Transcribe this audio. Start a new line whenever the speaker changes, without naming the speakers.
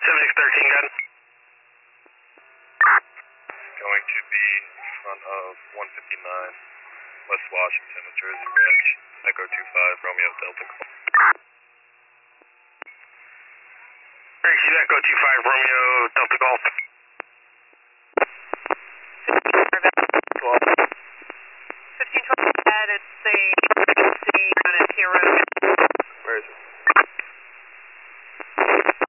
7613, gun.
Going to be in front of 159 West Washington, New Jersey Ranch. Echo 25, Romeo Delta.
She's Echo 25, Romeo Delta Golf.